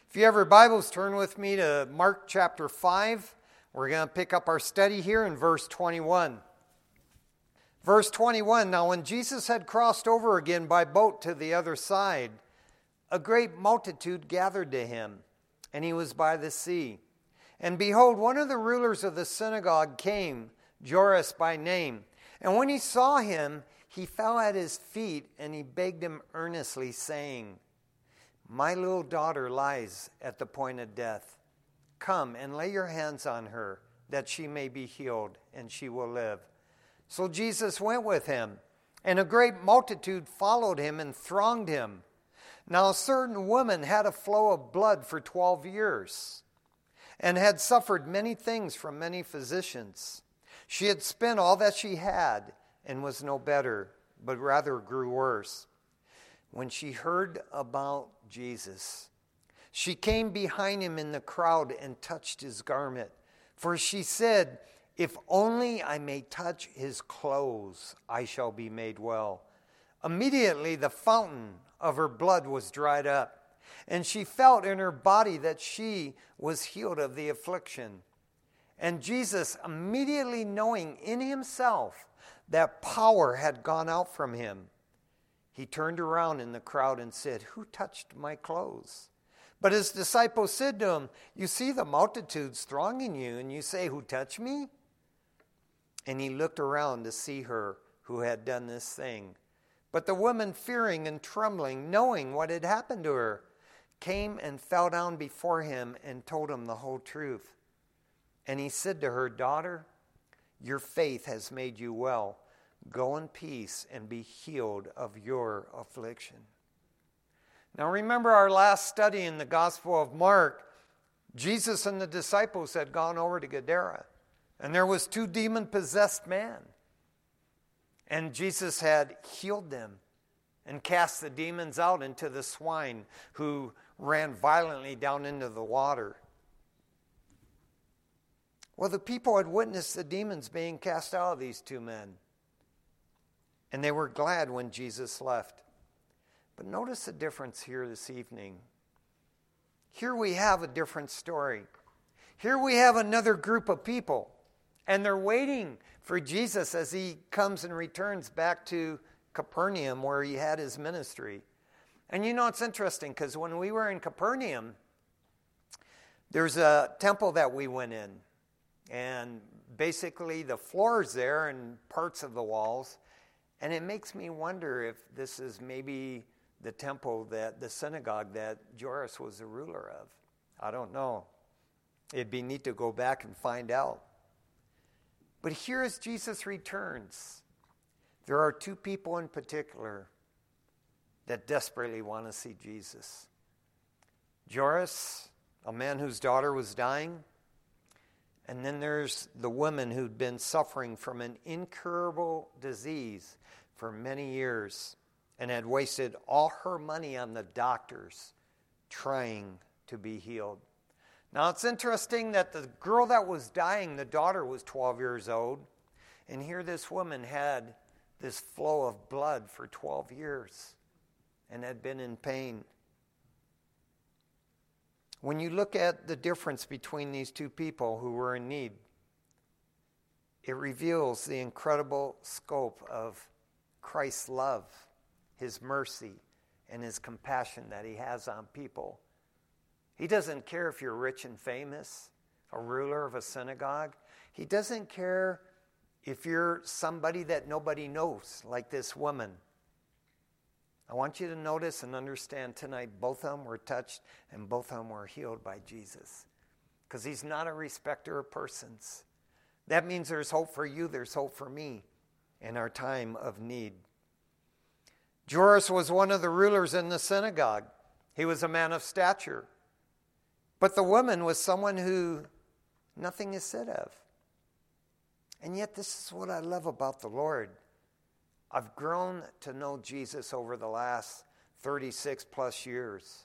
If you have your Bibles, turn with me to Mark chapter 5. We're going to pick up our study here in verse 21. Verse 21, now when Jesus had crossed over again by boat to the other side, a great multitude gathered to him, and he was by the sea. And behold, one of the rulers of the synagogue came, Jairus by name. And when he saw him, he fell at his feet, and he begged him earnestly, saying, My little daughter lies at the point of death. Come and lay your hands on her, that she may be healed, and she will live. So Jesus went with him, and a great multitude followed him and thronged him. Now a certain woman had a flow of blood for 12 years, and had suffered many things from many physicians. She had spent all that she had, and was no better, but rather grew worse. When she heard about Jesus, she came behind him in the crowd and touched his garment. For she said, If only I may touch his clothes, I shall be made well. Immediately the fountain of her blood was dried up, and she felt in her body that she was healed of the affliction. And Jesus, immediately knowing in himself that power had gone out from him, he turned around in the crowd and said, Who touched my clothes? But his disciples said to him, You see the multitudes thronging you, and you say, Who touched me? And he looked around to see her who had done this thing. But the woman, fearing and trembling, knowing what had happened to her, came and fell down before him and told him the whole truth. And he said to her, Daughter, your faith has made you well. Go in peace and be healed of your affliction. Now remember our last study in the Gospel of Mark. Jesus and the disciples had gone over to Gadara. And there was 2 demon-possessed men. And Jesus had healed them and cast the demons out into the swine, who ran violently down into the water. Well, the people had witnessed the demons being cast out of these 2 men. And they were glad when Jesus left. But notice the difference here this evening. Here we have a different story. Here we have another group of people. And they're waiting for Jesus as he comes and returns back to Capernaum, where he had his ministry. And you know, it's interesting, because when we were in Capernaum, there's a temple that we went in. And basically the floors there and parts of the walls. And it makes me wonder if this is maybe the temple, that the synagogue that Jairus was the ruler of. I don't know. It'd be neat to go back and find out. But here as Jesus returns, there are 2 people in particular that desperately want to see Jesus. Jairus, a man whose daughter was dying. And then there's the woman who'd been suffering from an incurable disease for many years and had wasted all her money on the doctors trying to be healed. Now it's interesting that the girl that was dying, the daughter was 12 years old. And here this woman had this flow of blood for 12 years and had been in pain. When you look at the difference between these 2 people who were in need, it reveals the incredible scope of Christ's love, his mercy, and his compassion that he has on people. He doesn't care if you're rich and famous, a ruler of a synagogue. He doesn't care if you're somebody that nobody knows, like this woman. I want you to notice and understand tonight, both of them were touched and both of them were healed by Jesus. Because he's not a respecter of persons. That means there's hope for you, there's hope for me in our time of need. Jairus was one of the rulers in the synagogue. He was a man of stature. But the woman was someone who nothing is said of. And yet this is what I love about the Lord. I've grown to know Jesus over the last 36 plus years.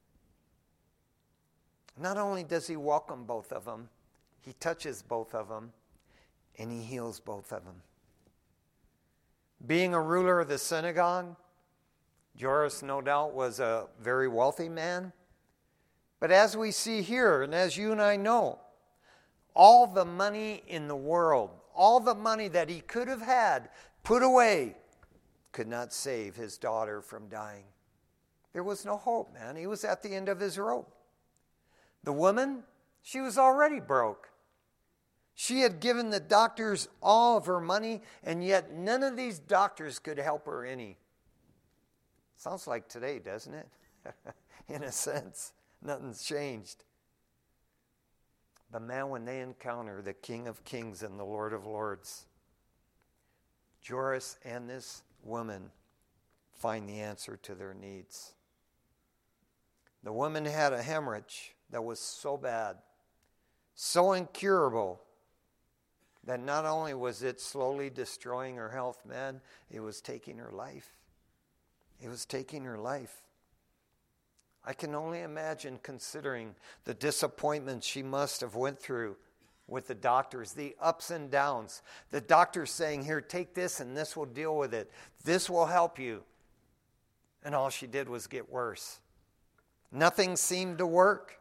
Not only does he welcome both of them, he touches both of them, and he heals both of them. Being a ruler of the synagogue, Jairus no doubt was a very wealthy man, But as we see here, and as you and I know, all the money in the world, all the money that he could have had put away, could not save his daughter from dying. There was no hope, man. He was at the end of his rope. The woman, she was already broke. She had given the doctors all of her money, and yet none of these doctors could help her any. Sounds like today, doesn't it? In a sense, nothing's changed. But man, when they encounter the King of Kings and the Lord of Lords, Jairus and this woman find the answer to their needs. The woman had a hemorrhage that was so bad, so incurable, that not only was it slowly destroying her health, man, it was taking her life. It was taking her life. I can only imagine, considering the disappointment she must have went through with the doctors, the ups and downs. The doctors saying, here, take this and this will deal with it. This will help you. And all she did was get worse. Nothing seemed to work.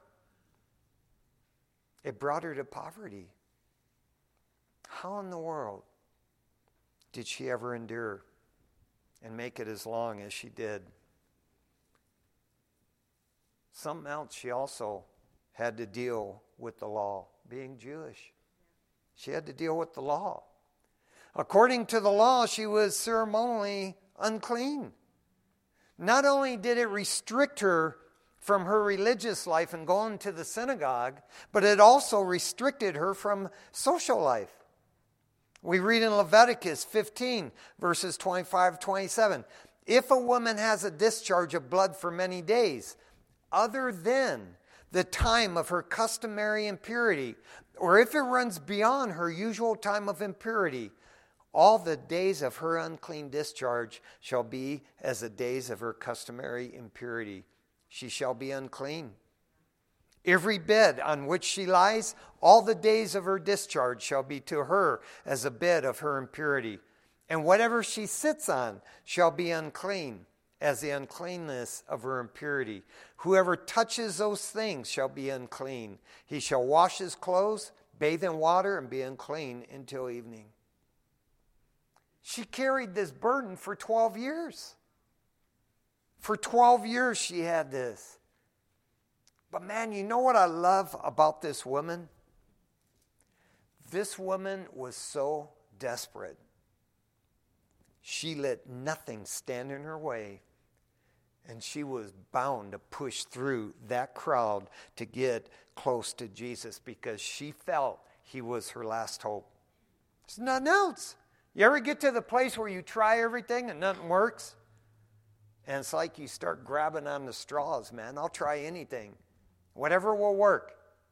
It brought her to poverty. How in the world did she ever endure and make it as long as she did? Something else, she also had to deal with the law, being Jewish. She had to deal with the law. According to the law, she was ceremonially unclean. Not only did it restrict her from her religious life and going to the synagogue, but it also restricted her from social life. We read in Leviticus 15, verses 25-27, if a woman has a discharge of blood for many days, other than the time of her customary impurity, or if it runs beyond her usual time of impurity, all the days of her unclean discharge shall be as the days of her customary impurity. She shall be unclean. Every bed on which she lies, all the days of her discharge shall be to her as a bed of her impurity. And whatever she sits on shall be unclean, as the uncleanness of her impurity. Whoever touches those things shall be unclean. He shall wash his clothes, bathe in water, and be unclean until evening. She carried this burden for 12 years. For 12 years she had this. But man, you know what I love about this woman? This woman was so desperate. She let nothing stand in her way. And she was bound to push through that crowd to get close to Jesus because she felt he was her last hope. There's nothing else. You ever get to the place where you try everything and nothing works? And it's like you start grabbing on the straws, man. I'll try anything. Whatever will work.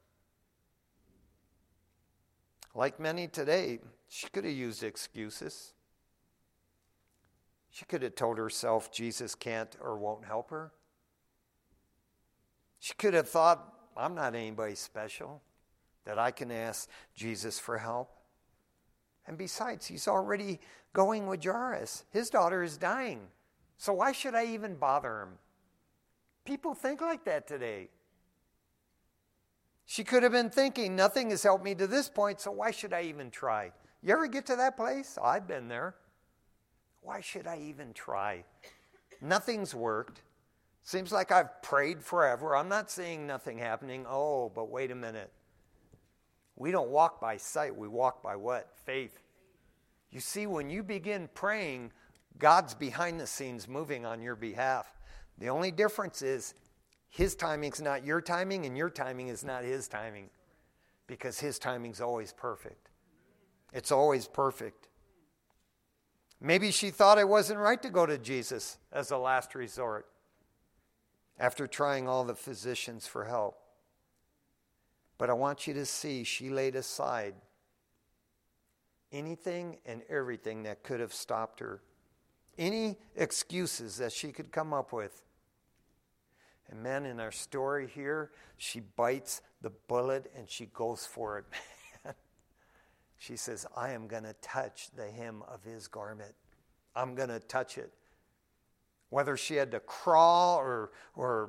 Like many today, she could have used excuses. She could have told herself Jesus can't or won't help her. She could have thought, I'm not anybody special, that I can ask Jesus for help. And besides, he's already going with Jairus. His daughter is dying. So why should I even bother him? People think like that today. She could have been thinking, nothing has helped me to this point, so why should I even try? You ever get to that place? I've been there. Why should I even try? Nothing's worked. Seems like I've prayed forever. I'm not seeing nothing happening. Oh, but wait a minute. We don't walk by sight. We walk by what? Faith. You see, when you begin praying, God's behind the scenes moving on your behalf. The only difference is his timing's not your timing, and your timing is not his timing. Because his timing's always perfect. It's always perfect. Maybe she thought it wasn't right to go to Jesus as a last resort after trying all the physicians for help. But I want you to see she laid aside anything and everything that could have stopped her. Any excuses that she could come up with. And man, in our story here, she bites the bullet and she goes for it. She says, I am going to touch the hem of his garment. I'm going to touch it. Whether she had to crawl or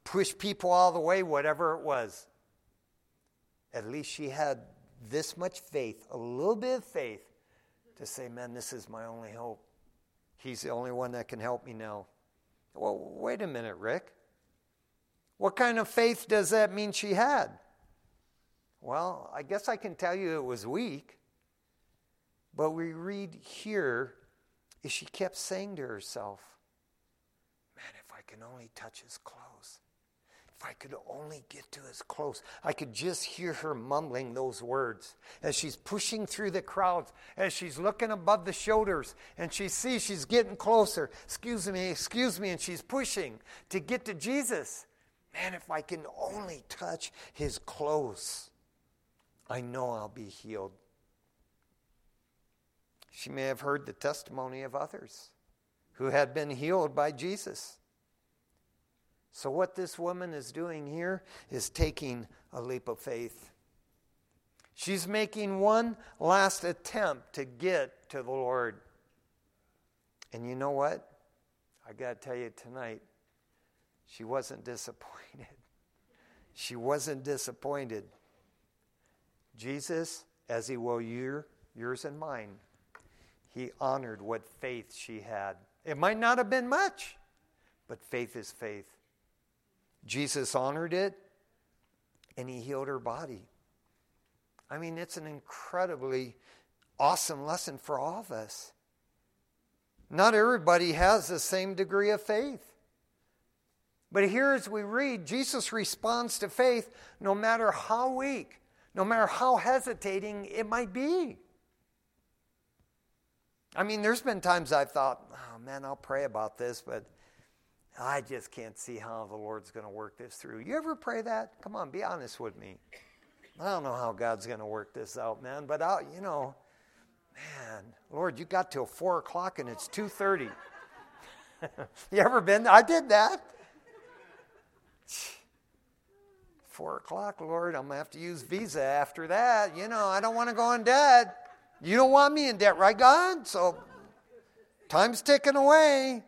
push people all the way, whatever it was. At least she had this much faith, a little bit of faith, to say, man, this is my only hope. He's the only one that can help me now. Well, wait a minute, Rick. What kind of faith does that mean she had? Well, I guess I can tell you it was weak. But we read here is she kept saying to herself, man, if I can only touch his clothes. If I could only get to his clothes. I could just hear her mumbling those words as she's pushing through the crowds, as she's looking above the shoulders, and she sees she's getting closer. Excuse me, and she's pushing to get to Jesus. Man, if I can only touch his clothes, I know I'll be healed. She may have heard the testimony of others who had been healed by Jesus. So what this woman is doing here is taking a leap of faith. She's making one last attempt to get to the Lord. And you know what? I got to tell you tonight, she wasn't disappointed. She wasn't disappointed. Jesus, as he will yours and mine, he honored what faith she had. It might not have been much, but faith is faith. Jesus honored it, and he healed her body. I mean, it's an incredibly awesome lesson for all of us. Not everybody has the same degree of faith. But here as we read, Jesus responds to faith no matter how weak, no matter how hesitating it might be. I mean, there's been times I've thought, oh man, I'll pray about this, but I just can't see how the Lord's going to work this through. You ever pray that? Come on, be honest with me. I don't know how God's going to work this out, man, but man, Lord, you got till 4 o'clock and it's 2:30. You ever been there? I did that. 4 o'clock, Lord, I'm going to have to use Visa after that. I don't want to go in debt. You don't want me in debt, right, God? So time's ticking away.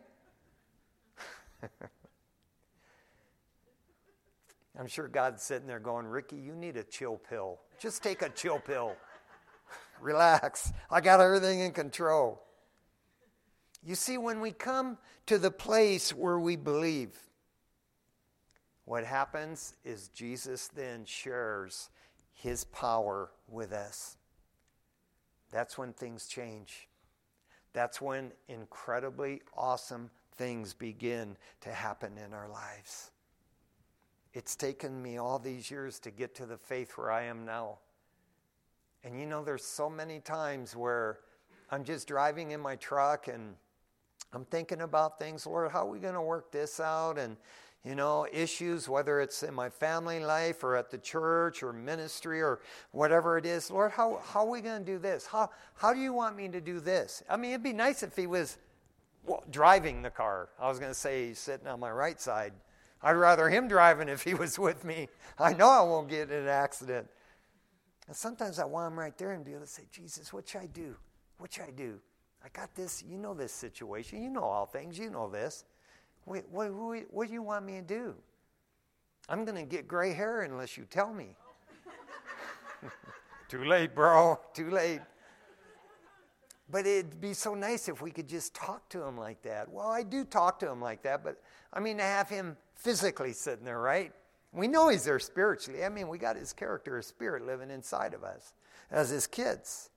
I'm sure God's sitting there going, Ricky, you need a chill pill. Just take a chill pill. Relax. I got everything in control. You see, when we come to the place where we believe, what happens is Jesus then shares his power with us. That's when things change. That's when incredibly awesome things begin to happen in our lives. It's taken me all these years to get to the faith where I am now. And there's so many times where I'm just driving in my truck and I'm thinking about things. Lord, how are we going to work this out? And, issues, whether it's in my family life or at the church or ministry or whatever it is. Lord, how are we going to do this? How do you want me to do this? I mean, it'd be nice if he was driving the car. I was going to say he's sitting on my right side. I'd rather him driving if he was with me. I know I won't get in an accident. And sometimes I want him right there and be able to say, Jesus, what should I do? What should I do? I got this. You know this situation. You know all things. You know this. What do you want me to do? I'm going to get gray hair unless you tell me. Too late, bro. Too late. But it'd be so nice if we could just talk to him like that. Well, I do talk to him like that, but to have him physically sitting there, right? We know he's there spiritually. We got his character, his spirit living inside of us as his kids.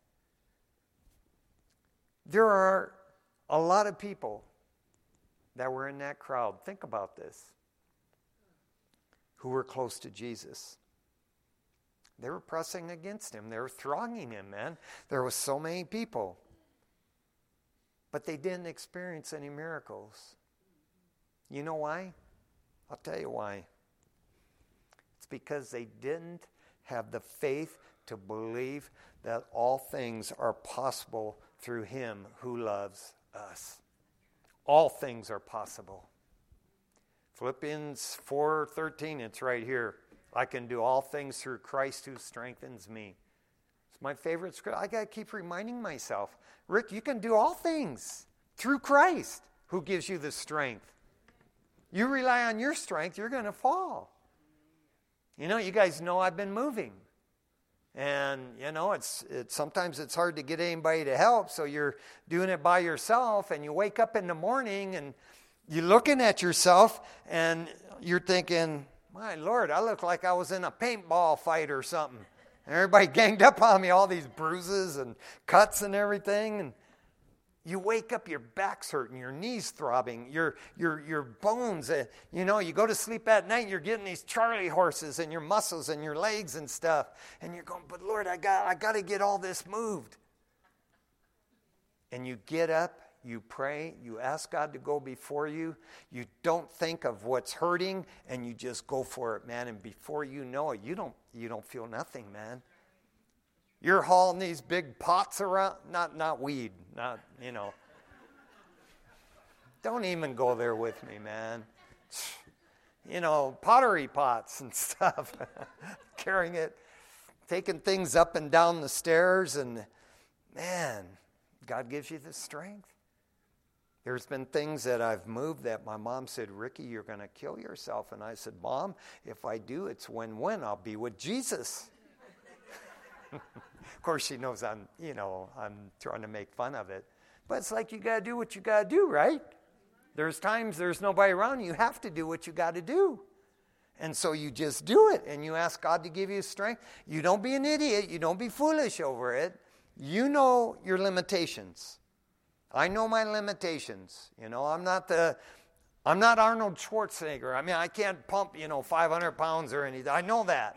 There are a lot of people that were in that crowd. Think about this. Who were close to Jesus. They were pressing against him. They were thronging him, man. There was so many people. But they didn't experience any miracles. You know why? I'll tell you why. It's because they didn't have the faith to believe that all things are possible through him who loves us. All things are possible. Philippians 4:13, it's right here. I can do all things through Christ who strengthens me. It's my favorite scripture. I got to keep reminding myself, Rick, you can do all things through Christ who gives you the strength. You rely on your strength, you're going to fall. You know, you guys know I've been moving. And, you know, it's sometimes it's hard to get anybody to help, so you're doing it by yourself, and you wake up in the morning, and you're looking at yourself, and you're thinking, my Lord, I look like I was in a paintball fight or something. And everybody ganged up on me, all these bruises and cuts and everything, and you wake up, your back's hurting, your knees throbbing, your bones. You know, you go to sleep at night, and you're getting these Charlie horses in your muscles and your legs and stuff. And you're going, but Lord, I got to get all this moved. And you get up, you pray, you ask God to go before you. You don't think of what's hurting, and you just go for it, man. And before you know it, you don't feel nothing, man. You're hauling these big pots around, not weed, not, you know. Don't even go there with me, man. You know, pottery pots and stuff. Carrying it, taking things up and down the stairs, and man, God gives you the strength. There's been things that I've moved that my mom said, Ricky, you're going to kill yourself. And I said, Mom, if I do, it's win-win. I'll be with Jesus. Of course, she knows I'm trying to make fun of it. But it's like you got to do what you got to do, right? There's times there's nobody around. You have to do what you got to do. And so you just do it, and you ask God to give you strength. You don't be an idiot. You don't be foolish over it. You know your limitations. I know my limitations. You know, I'm not Arnold Schwarzenegger. I mean, I can't pump, 500 pounds or anything. I know that.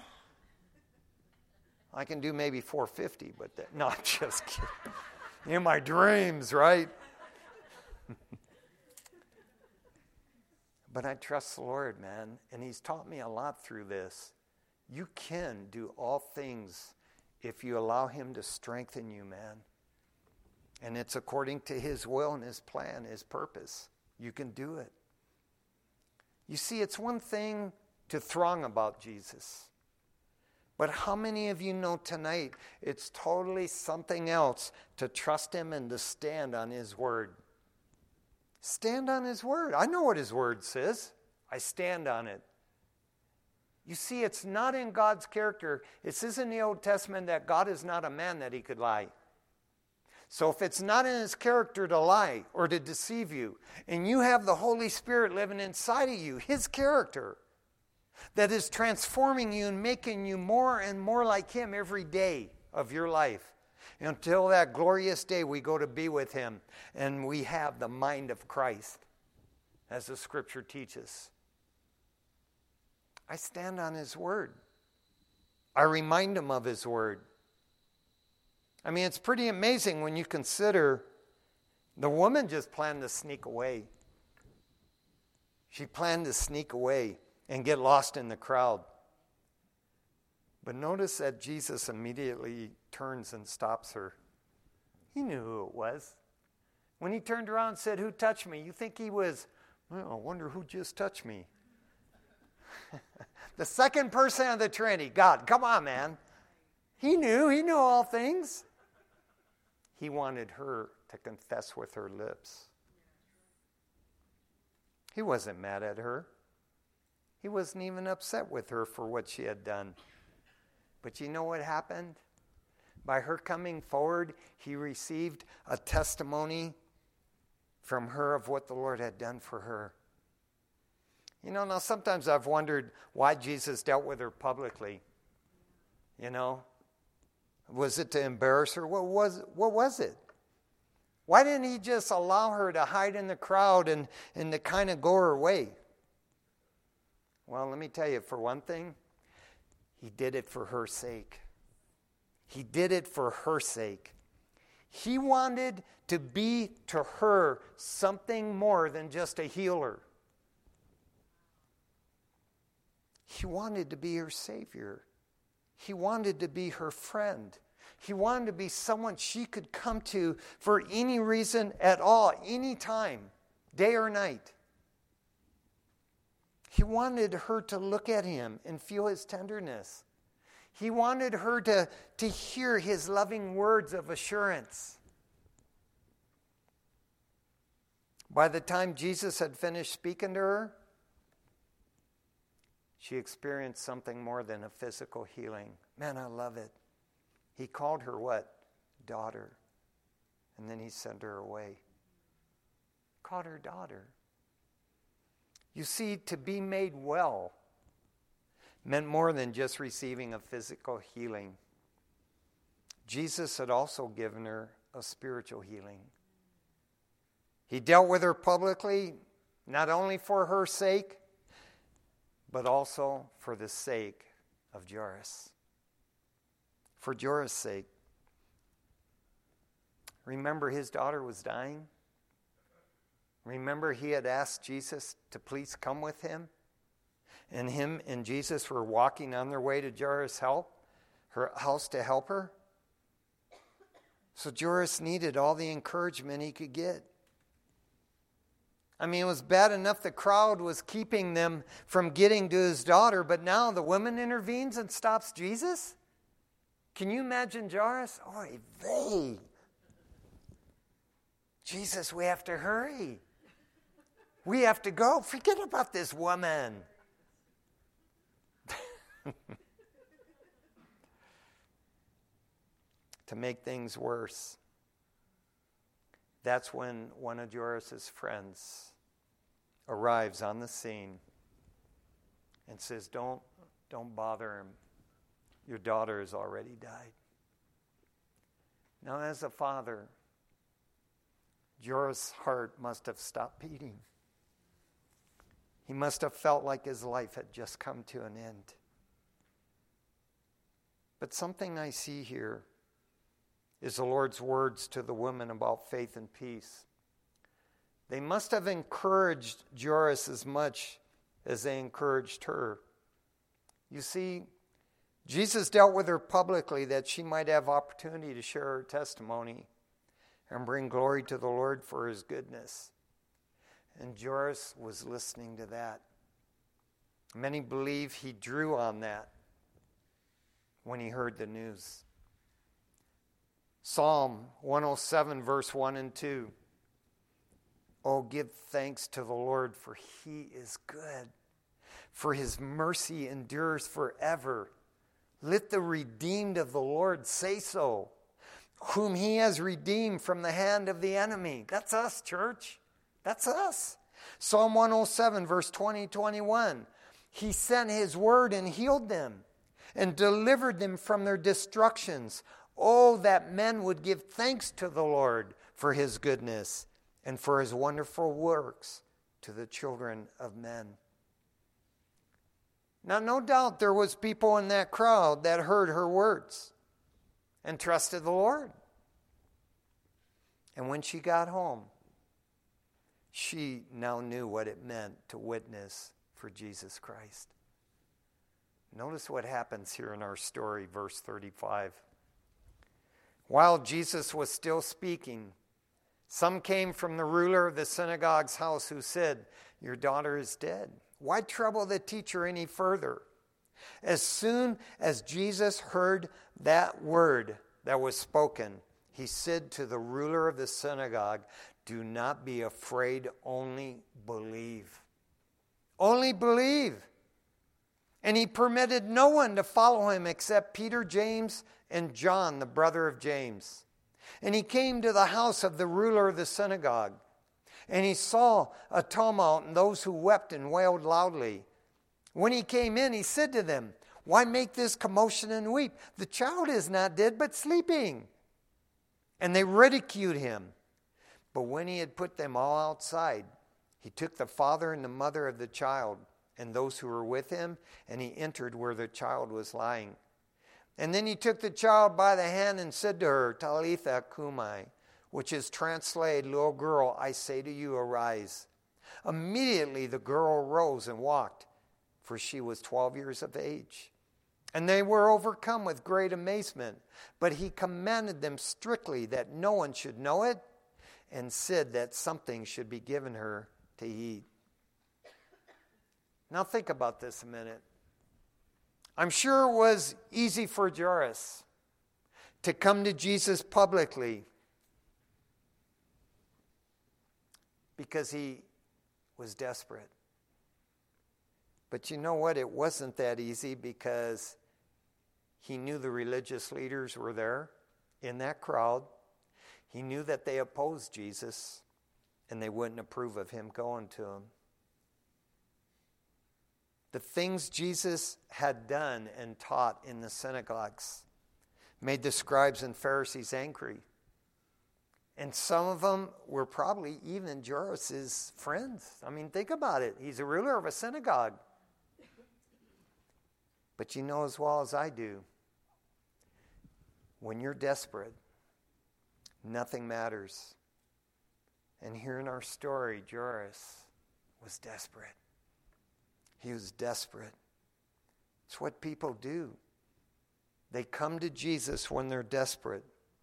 I can do maybe 450, but no, I'm just kidding. In my dreams, right? But I trust the Lord, man, and He's taught me a lot through this. You can do all things if you allow Him to strengthen you, man. And it's according to His will and His plan, His purpose. You can do it. You see, it's one thing to throng about Jesus. But how many of you know tonight it's totally something else to trust Him and to stand on His word? Stand on His word. I know what His word says. I stand on it. You see, it's not in God's character. It says in the Old Testament that God is not a man that He could lie. So if it's not in His character to lie or to deceive you, and you have the Holy Spirit living inside of you, His character, that is transforming you and making you more and more like Him every day of your life, until that glorious day we go to be with Him and we have the mind of Christ, as the Scripture teaches. I stand on His word. I remind Him of His word. I mean, it's pretty amazing when you consider the woman just planned to sneak away. She planned to sneak away and get lost in the crowd. But notice that Jesus immediately turns and stops her. He knew who it was. When He turned around and said, "Who touched me?" You think He was, well, I wonder who just touched me. The second person of the Trinity, God, come on, man. He knew all things. He wanted her to confess with her lips. He wasn't mad at her. He wasn't even upset with her for what she had done. But you know what happened? By her coming forward, He received a testimony from her of what the Lord had done for her. You know, now sometimes I've wondered why Jesus dealt with her publicly. You know, was it to embarrass her? What was it? Why didn't He just allow her to hide in the crowd and to kind of go her way? Well, let me tell you, for one thing, He did it for her sake. He did it for her sake. He wanted to be to her something more than just a healer. He wanted to be her Savior. He wanted to be her friend. He wanted to be someone she could come to for any reason at all, any time, day or night. He wanted her to look at Him and feel His tenderness. He wanted her to hear His loving words of assurance. By the time Jesus had finished speaking to her, she experienced something more than a physical healing. Man, I love it. He called her what? Daughter. And then he sent her away. Called her daughter. You see, to be made well meant more than just receiving a physical healing. Jesus had also given her a spiritual healing. He dealt with her publicly, not only for her sake, but also for the sake of Jairus. For Jairus' sake. Remember, his daughter was dying? Remember, he had asked Jesus to please come with him? And him and Jesus were walking on their way to Jairus' her house to help her? So Jairus needed all the encouragement he could get. I mean, it was bad enough the crowd was keeping them from getting to his daughter, but now the woman intervenes and stops Jesus? Can you imagine Jairus? Oy vey. Jesus, we have to hurry. We have to go. Forget about this woman. To make things worse, that's when one of Jairus' friends arrives on the scene and says, don't bother him. Your daughter has already died. Now, as a father, Jairus' heart must have stopped beating. He must have felt like his life had just come to an end. But something I see here is the Lord's words to the women about faith and peace. They must have encouraged Jairus as much as they encouraged her. You see, Jesus dealt with her publicly that she might have opportunity to share her testimony and bring glory to the Lord for his goodness. And Jairus was listening to that. Many believe he drew on that when he heard the news. Psalm 107, verse 1 and 2. Oh, give thanks to the Lord, for he is good, for his mercy endures forever. Let the redeemed of the Lord say so, whom he has redeemed from the hand of the enemy. That's us, church. That's us. Psalm 107, verse 20-21. He sent his word and healed them and delivered them from their destructions. Oh, that men would give thanks to the Lord for his goodness and for his wonderful works to the children of men. Now, no doubt there was people in that crowd that heard her words and trusted the Lord. And when she got home, she now knew what it meant to witness for Jesus Christ. Notice what happens here in our story, verse 35. While Jesus was still speaking, some came from the ruler of the synagogue's house who said, "Your daughter is dead. Why trouble the teacher any further?" As soon as Jesus heard that word that was spoken, he said to the ruler of the synagogue, "Do not be afraid, only believe." Only believe. And he permitted no one to follow him except Peter, James, and John, the brother of James. And he came to the house of the ruler of the synagogue. And he saw a tumult and those who wept and wailed loudly. When he came in, he said to them, "Why make this commotion and weep? The child is not dead, but sleeping." And they ridiculed him. But when he had put them all outside, he took the father and the mother of the child and those who were with him, and he entered where the child was lying. And then he took the child by the hand and said to her, "Talitha cumi," which is translated, "Little girl, I say to you, arise." Immediately the girl rose and walked, for she was 12 years of age. And they were overcome with great amazement. But he commanded them strictly that no one should know it, and said that something should be given her to eat. Now think about this a minute. I'm sure it was easy for Jairus to come to Jesus publicly because he was desperate. But you know what? It wasn't that easy because he knew the religious leaders were there in that crowd. He knew that they opposed Jesus and they wouldn't approve of him going to them. The things Jesus had done and taught in the synagogues made the scribes and Pharisees angry. And some of them were probably even Jairus' friends. I mean, think about it. He's a ruler of a synagogue. But you know as well as I do, when you're desperate, nothing matters. And here in our story, Jairus was desperate. He was desperate. It's what people do. They come to Jesus when they're desperate.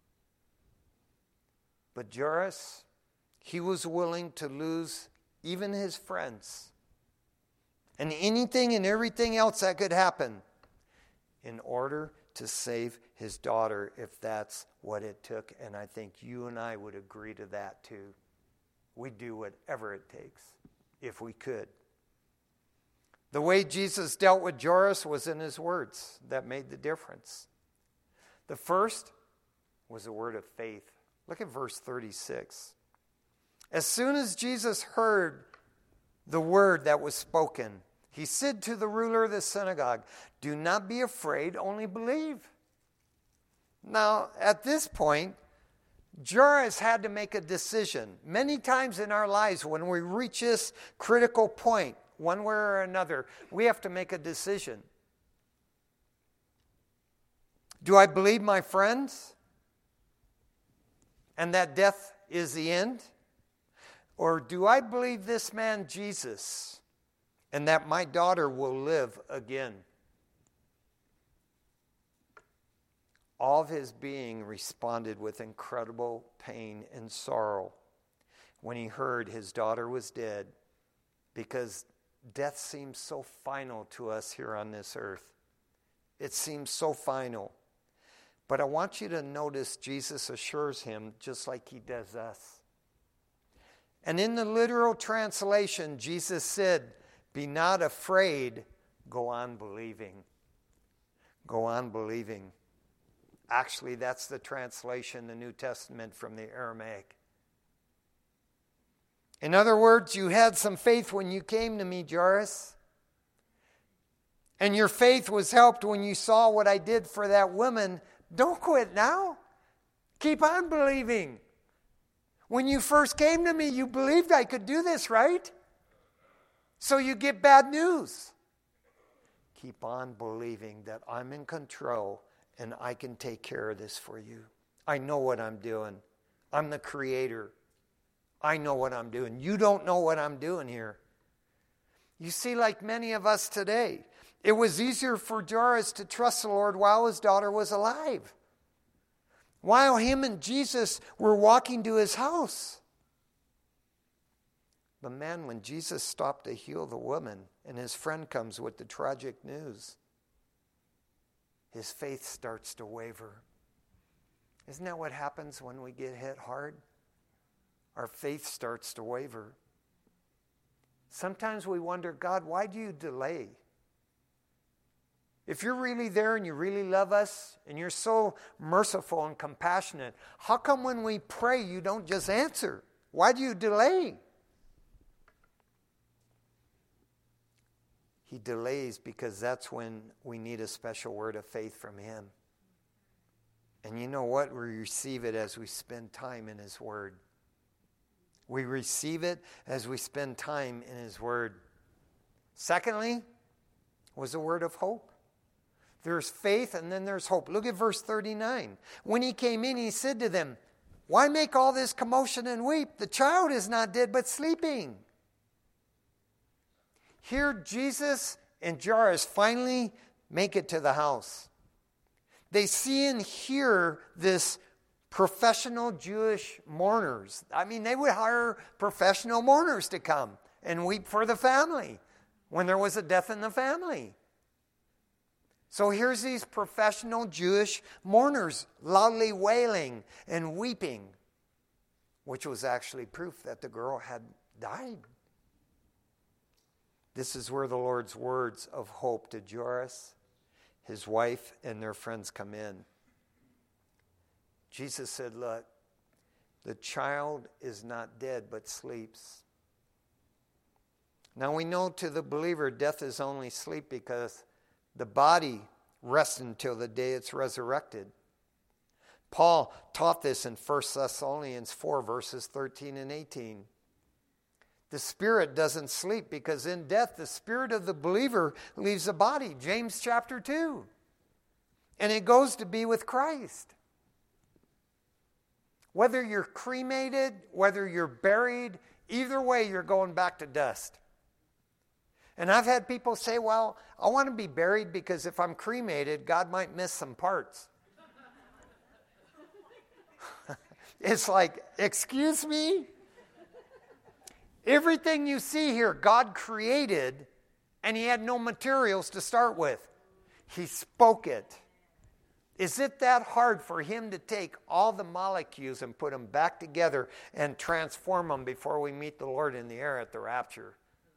But Jairus, he was willing to lose even his friends and anything and everything else that could happen in order to save his daughter, if that's what it took. And I think you and I would agree to that too. We'd do whatever it takes if we could. The way Jesus dealt with Jairus was in his words that made the difference. The first was a word of faith. Look at verse 36. As soon as Jesus heard the word that was spoken, he said to the ruler of the synagogue, "Do not be afraid, only believe." Now, at this point, Jairus had to make a decision. Many times in our lives, when we reach this critical point, one way or another, we have to make a decision. Do I believe my friends and that death is the end? Or do I believe this man Jesus and that my daughter will live again? All of his being responded with incredible pain and sorrow when he heard his daughter was dead, because death seems so final to us here on this earth. It seems so final. But I want you to notice Jesus assures him just like he does us. And in the literal translation, Jesus said, "Be not afraid, go on believing." Go on believing. Actually, that's the translation in the New Testament from the Aramaic. In other words, you had some faith when you came to me, Jairus. And your faith was helped when you saw what I did for that woman. Don't quit now. Keep on believing. When you first came to me, you believed I could do this, right? So you get bad news. Keep on believing that I'm in control and I can take care of this for you. I know what I'm doing. I'm the creator. I know what I'm doing. You don't know what I'm doing here. You see, like many of us today, it was easier for Jairus to trust the Lord while his daughter was alive, while him and Jesus were walking to his house. But man, when Jesus stopped to heal the woman and his friend comes with the tragic news, his faith starts to waver. Isn't that what happens when we get hit hard? Our faith starts to waver. Sometimes we wonder, God, why do you delay? If you're really there and you really love us and you're so merciful and compassionate, how come when we pray you don't just answer? Why do you delay? He delays because that's when we need a special word of faith from him. And you know what? We receive it as we spend time in his word. We receive it as we spend time in his word. Secondly, was a word of hope. There's faith and then there's hope. Look at verse 39. When he came in, he said to them, "Why make all this commotion and weep? The child is not dead, but sleeping." Here, Jesus and Jairus finally make it to the house. They see and hear this professional Jewish mourners. I mean, they would hire professional mourners to come and weep for the family when there was a death in the family. So here's these professional Jewish mourners loudly wailing and weeping, which was actually proof that the girl had died. This is where the Lord's words of hope to Jairus, his wife, and their friends come in. Jesus said, look, the child is not dead but sleeps. Now we know to the believer death is only sleep because the body rests until the day it's resurrected. Paul taught this in 1 Thessalonians 4 verses 13 and 18. The spirit doesn't sleep because in death the spirit of the believer leaves the body. James chapter 2. And it goes to be with Christ. Whether you're cremated, whether you're buried, either way you're going back to dust. And I've had people say, well, I want to be buried because if I'm cremated, God might miss some parts. It's like, excuse me? Everything you see here, God created, and he had no materials to start with. He spoke it. Is it that hard for him to take all the molecules and put them back together and transform them before we meet the Lord in the air at the rapture?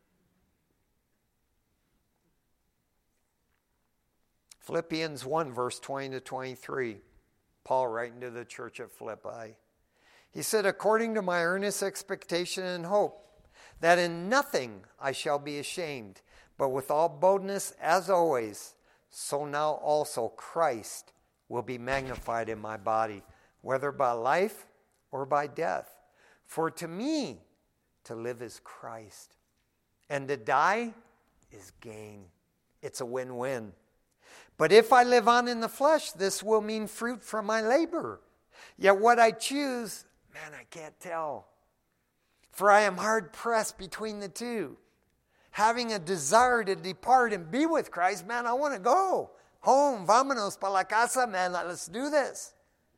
Philippians 1, verse 20 to 23. Paul writing to the church at Philippi. He said, according to my earnest expectation and hope, that in nothing I shall be ashamed, but with all boldness as always, so now also Christ will be magnified in my body, whether by life or by death. For to me, to live is Christ, and to die is gain. It's a win-win. But if I live on in the flesh, this will mean fruit from my labor. Yet what I choose, man, I can't tell. For I am hard pressed between the two. Having a desire to depart and be with Christ, man, I want to go. Home, vámonos pa la casa, man, let's do this.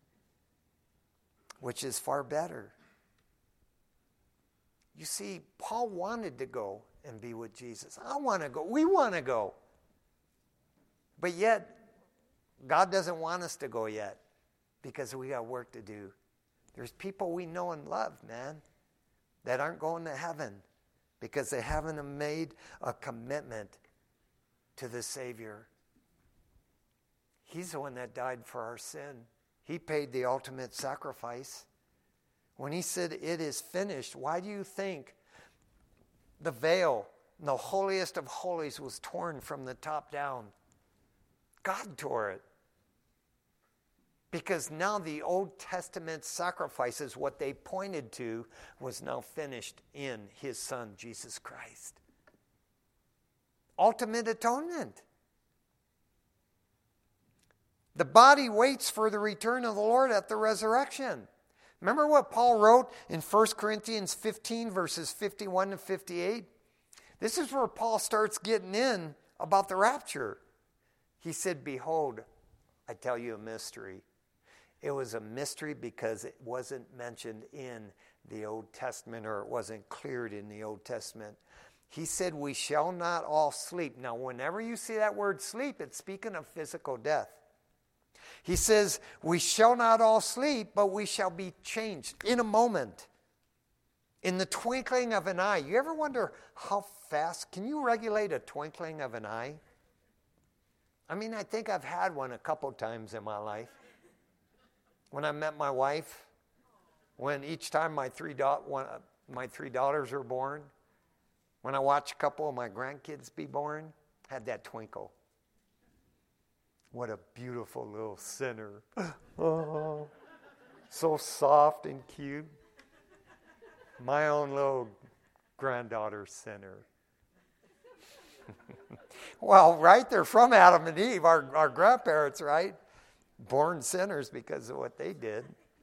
Which is far better. You see, Paul wanted to go and be with Jesus. I want to go. We want to go. But yet, God doesn't want us to go yet because we got work to do. There's people we know and love, man, that aren't going to heaven because they haven't made a commitment to the Savior. He's the one that died for our sin. He paid the ultimate sacrifice. When he said, it is finished, why do you think the veil, the holiest of holies, was torn from the top down? God tore it. Because now the Old Testament sacrifices, what they pointed to, was now finished in his Son, Jesus Christ. Ultimate atonement. The body waits for the return of the Lord at the resurrection. Remember what Paul wrote in 1 Corinthians 15, verses 51 to 58? This is where Paul starts getting in about the rapture. He said, behold, I tell you a mystery. It was a mystery because it wasn't mentioned in the Old Testament, or it wasn't cleared in the Old Testament. He said, we shall not all sleep. Now, whenever you see that word sleep, it's speaking of physical death. He says, we shall not all sleep, but we shall be changed in a moment, in the twinkling of an eye. You ever wonder how fast? Can you regulate a twinkling of an eye? I mean, I think I've had one a couple times in my life. When I met my wife, when each time my three daughters were born, when I watched a couple of my grandkids be born, had that twinkle. What a beautiful little sinner. Oh, so soft and cute. My own little granddaughter sinner. Well, right, they're from Adam and Eve, our grandparents, right? Born sinners because of what they did.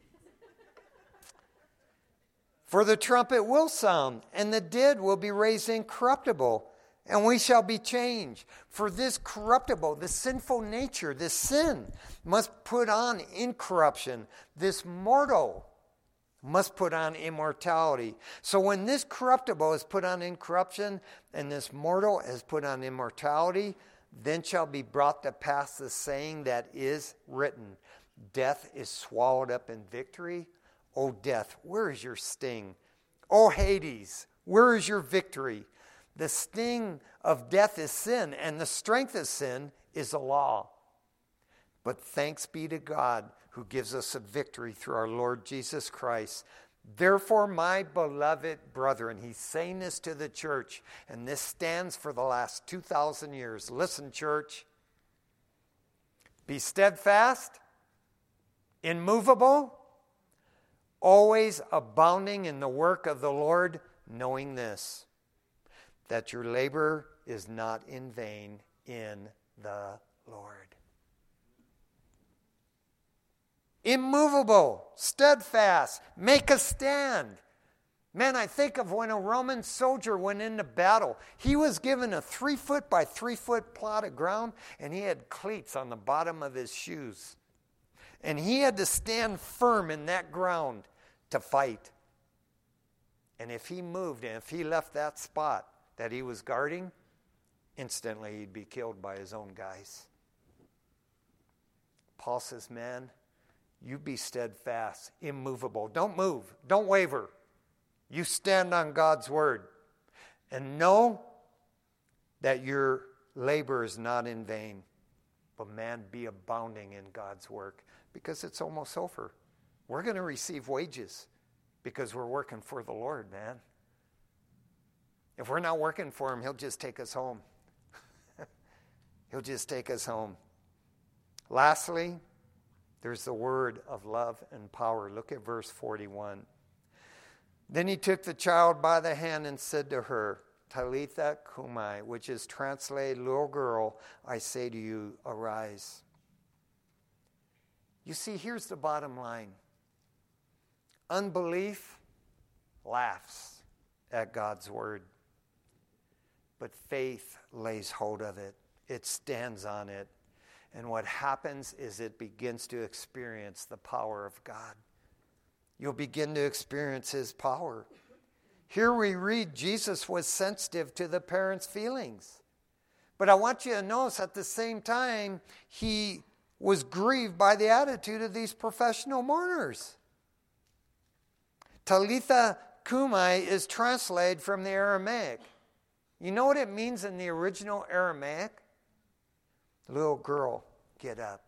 For the trumpet will sound, and the dead will be raised incorruptible, and we shall be changed. For this corruptible, the sinful nature, this sin, must put on incorruption. This mortal must put on immortality. So when this corruptible is put on incorruption, and this mortal is put on immortality, then shall be brought to pass the saying that is written, death is swallowed up in victory. O death, where is your sting? O Hades, where is your victory? The sting of death is sin, and the strength of sin is the law. But thanks be to God who gives us a victory through our Lord Jesus Christ. Therefore, my beloved brethren, he's saying this to the church, and this stands for the last 2,000 years. Listen, church. Be steadfast, immovable, always abounding in the work of the Lord, knowing this, that your labor is not in vain in the Lord. Immovable, steadfast, make a stand. Man, I think of when a Roman soldier went into battle. He was given a 3-foot by 3-foot plot of ground, and he had cleats on the bottom of his shoes. And he had to stand firm in that ground to fight. And if he moved, and if he left that spot that he was guarding, instantly he'd be killed by his own guys. Paul says, man, you be steadfast, immovable. Don't move. Don't waver. You stand on God's word. And know that your labor is not in vain. But man, be abounding in God's work. Because it's almost over. We're going to receive wages. Because we're working for the Lord, man. If we're not working for him, he'll just take us home. He'll just take us home. Lastly, there's the word of love and power. Look at verse 41. Then he took the child by the hand and said to her, Talitha cumi, which is translated, little girl, I say to you, arise. You see, here's the bottom line. Unbelief laughs at God's word. But faith lays hold of it. It stands on it. And what happens is it begins to experience the power of God. You'll begin to experience his power. Here we read Jesus was sensitive to the parents' feelings. But I want you to notice at the same time, he was grieved by the attitude of these professional mourners. Talitha cumi is translated from the Aramaic. You know what it means in the original Aramaic? Little girl, get up.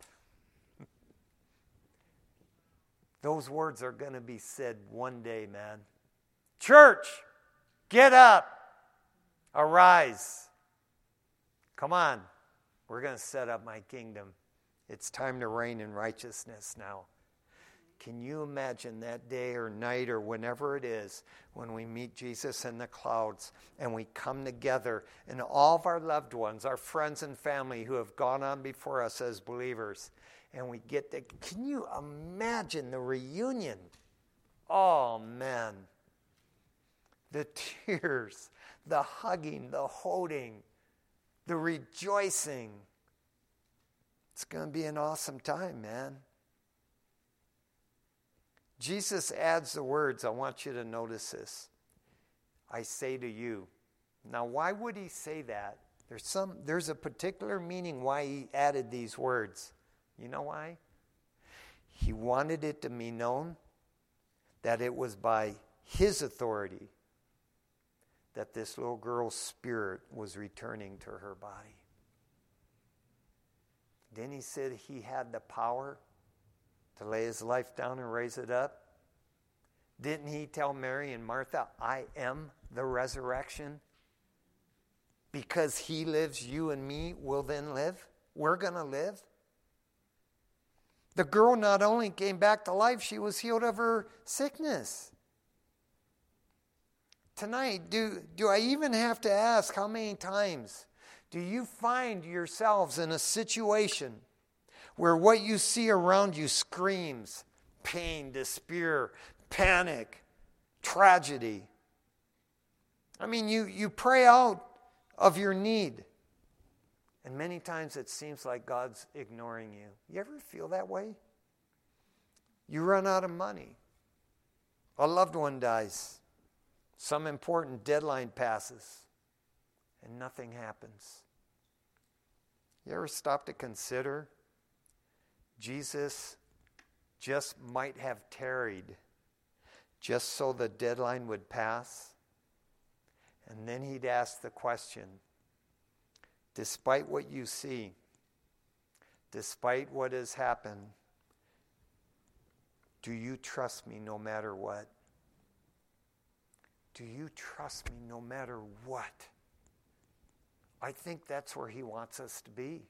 Those words are going to be said one day, man. Church, get up. Arise. Come on. We're going to set up my kingdom. It's time to reign in righteousness now. Can you imagine that day or night or whenever it is when we meet Jesus in the clouds and we come together and all of our loved ones, our friends and family who have gone on before us as believers, and we get to, can you imagine the reunion? Oh, man. The tears, the hugging, the holding, the rejoicing. It's going to be an awesome time, man. Jesus adds the words, I want you to notice this. I say to you. Now, why would he say that? There's a particular meaning why he added these words. You know why? He wanted it to be known that it was by his authority that this little girl's spirit was returning to her body. Then he said he had the power to lay his life down and raise it up. Didn't he tell Mary and Martha, I am the resurrection? Because he lives, you and me will then live. We're going to live. The girl not only came back to life, she was healed of her sickness. Tonight, do I even have to ask how many times do you find yourselves in a situation where what you see around you screams pain, despair, panic, tragedy? I mean, you pray out of your need, and many times it seems like God's ignoring you. You ever feel that way? You run out of money. A loved one dies. Some important deadline passes, and nothing happens. You ever stop to consider Jesus just might have tarried just so the deadline would pass And then he'd ask the question, despite what you see, despite what has happened, do you trust me no matter what? Do you trust me no matter what? I think that's where he wants us to be.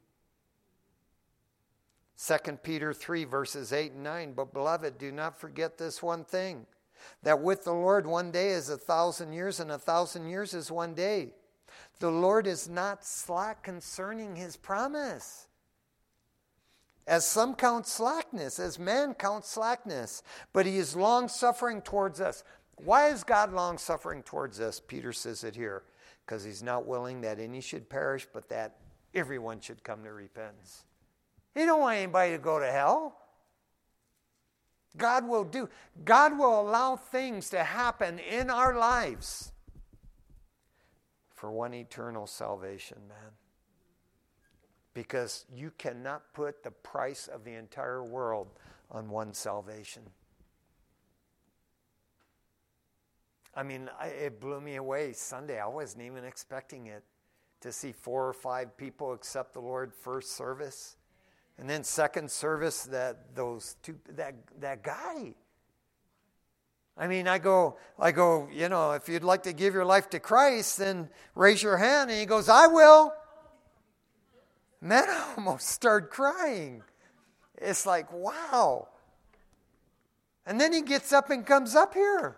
2 Peter 3, verses 8 and 9. But beloved, do not forget this one thing, that with the Lord 1 day is 1,000 years, and 1,000 years is 1 day. The Lord is not slack concerning his promise, as some count slackness, as man counts slackness, but he is long-suffering towards us. Why is God long-suffering towards us? Peter says it here. Because he's not willing that any should perish, but that everyone should come to repentance. He don't want anybody to go to hell. God will allow things to happen in our lives for one eternal salvation, man. Because you cannot put the price of the entire world on one salvation. I mean, it blew me away Sunday. I wasn't even expecting it, to see 4 or 5 people accept the Lord first service. And then second service, that guy. I mean, I go, if you'd like to give your life to Christ, then raise your hand. And he goes, I will. Man, I almost started crying. It's like, wow. And then he gets up and comes up here.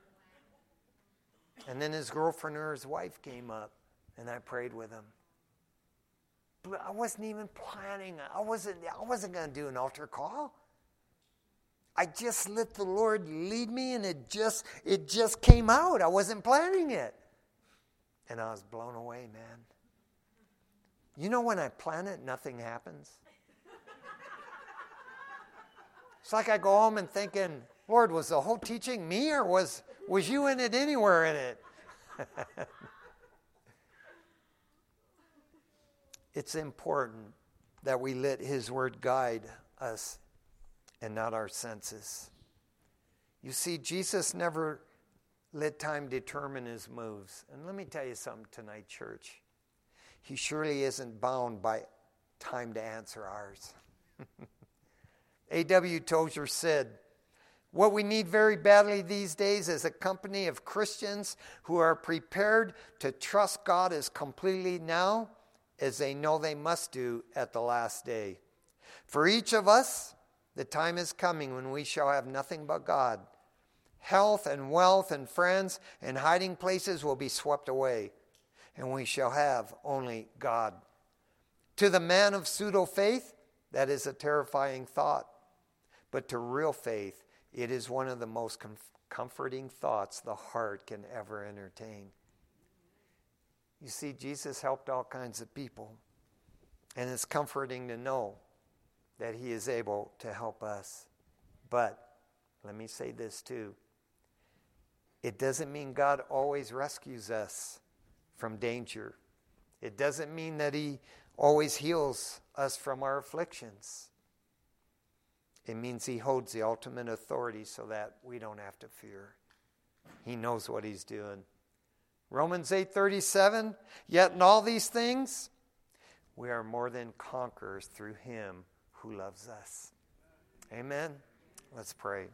And then his girlfriend or his wife came up, and I prayed with him. But I wasn't even planning. I wasn't going to do an altar call. I just let the Lord lead me, and it just came out. I wasn't planning it. And I was blown away, man. You know, when I plan it, nothing happens. It's like I go home and thinking, Lord, was the whole teaching me, or was you in it anywhere in it? It's important that we let his word guide us and not our senses. You see, Jesus never let time determine his moves. And let me tell you something tonight, church. He surely isn't bound by time to answer ours. A.W. Tozer said, what we need very badly these days is a company of Christians who are prepared to trust God as completely now as they know they must do at the last day. For each of us, the time is coming when we shall have nothing but God. Health and wealth and friends and hiding places will be swept away, and we shall have only God. To the man of pseudo-faith, that is a terrifying thought. But to real faith, it is one of the most comforting thoughts the heart can ever entertain. You see, Jesus helped all kinds of people. And it's comforting to know that he is able to help us. But let me say this too. It doesn't mean God always rescues us from danger. It doesn't mean that he always heals us from our afflictions. It means he holds the ultimate authority so that we don't have to fear. He knows what he's doing. Romans 8:37, yet in all these things, we are more than conquerors through him who loves us. Amen. Let's pray.